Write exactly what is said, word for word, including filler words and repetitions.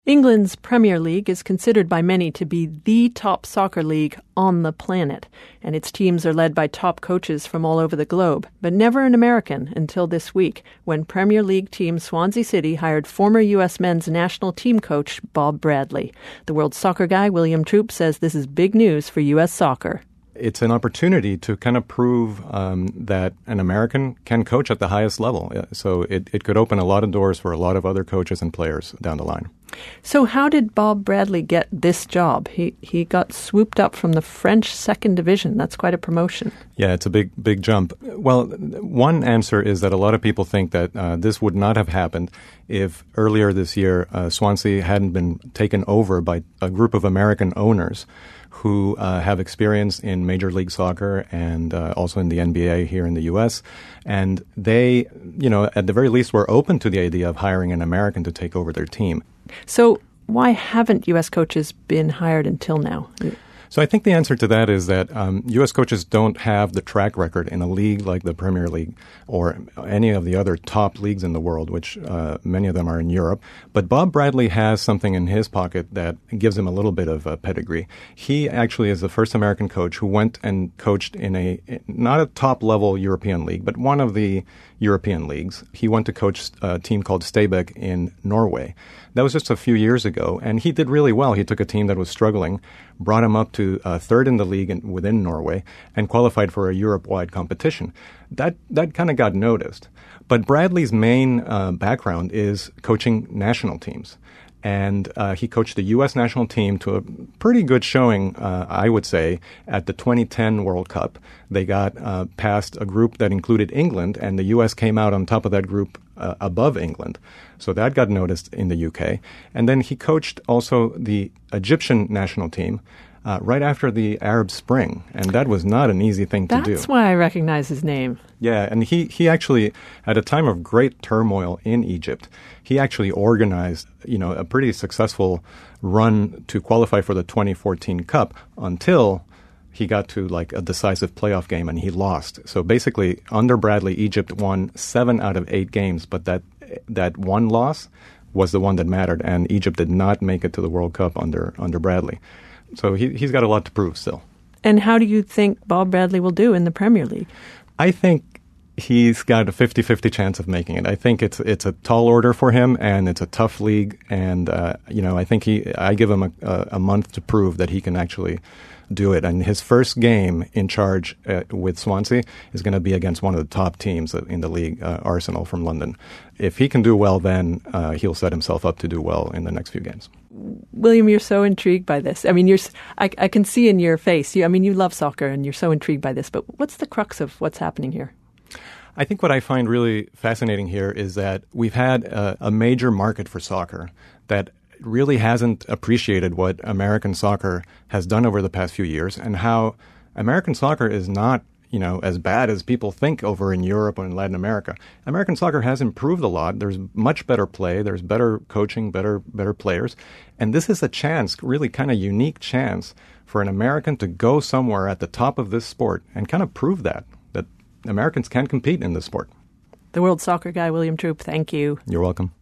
England's Premier League is considered by many to be the top soccer league on the planet, and its teams are led by top coaches from all over the globe, but never an American until this week, when Premier League team Swansea City hired former U S men's national team coach Bob Bradley. The World Soccer Guy, William Troop, says this is big news for U S soccer. It's an opportunity to kind of prove um, that an American can coach at the highest level. So it, it could open a lot of doors for a lot of other coaches and players down the line. So how did Bob Bradley get this job? He he got swooped up from the French second division. That's quite a promotion. Yeah, it's a big, big jump. Well, one answer is that a lot of people think that uh, this would not have happened if earlier this year uh, Swansea hadn't been taken over by a group of American owners who uh, have experience in Major League Soccer and uh, also in the N B A here in the U S. And they, you know, at the very least were open to the idea of hiring an American to take over their team. So why haven't U S coaches been hired until now? So I think the answer to that is that um, U S coaches don't have the track record in a league like the Premier League or any of the other top leagues in the world, which uh, many of them are in Europe. But Bob Bradley has something in his pocket that gives him a little bit of a pedigree. He actually is the first American coach who went and coached in a, not a top-level European league, but one of the European leagues. He went to coach a team called Stabæk in Norway. That was just a few years ago, and he did really well. He took a team that was struggling, brought him up to uh, third in the league in, within Norway, and qualified for a Europe-wide competition. That that kind of got noticed. But Bradley's main uh, background is coaching national teams. And uh, he coached the U S national team to a pretty good showing, uh, I would say, at the twenty ten World Cup. They got uh, past a group that included England, and the U S came out on top of that group uh, above England. So that got noticed in the U K. And then he coached also the Egyptian national team uh, right after the Arab Spring, and that was not an easy thing That's to do. That's why I recognize his name. Yeah, and he, he actually, at a time of great turmoil in Egypt, he actually organized, you know, a pretty successful run to qualify for the twenty fourteen Cup until he got to like a decisive playoff game and he lost. So basically, under Bradley, Egypt won seven out of eight games, but that that one loss was the one that mattered, and Egypt did not make it to the World Cup under under Bradley. So he, he's got a lot to prove still. And how do you think Bob Bradley will do in the Premier League? I think he's got a fifty-fifty chance of making it. I think it's it's a tall order for him, and it's a tough league. And, uh, you know, I think he I give him a, a, a month to prove that he can actually do it. And his first game in charge uh, with Swansea is going to be against one of the top teams in the league, uh, Arsenal from London. If he can do well, then uh, he'll set himself up to do well in the next few games. William, you're so intrigued by this. I mean, you're, I, I can see in your face, you, I mean, you love soccer and you're so intrigued by this, but what's the crux of what's happening here? I think what I find really fascinating here is that we've had a, a major market for soccer that really hasn't appreciated what American soccer has done over the past few years, and how American soccer is not, you know, as bad as people think over in Europe and Latin America. American soccer has improved a lot. There's much better play. There's better coaching, better better players. And this is a chance, really kind of unique chance, for an American to go somewhere at the top of this sport and kind of prove that, that Americans can compete in this sport. The World Soccer Guy, William Troop, thank you. You're welcome.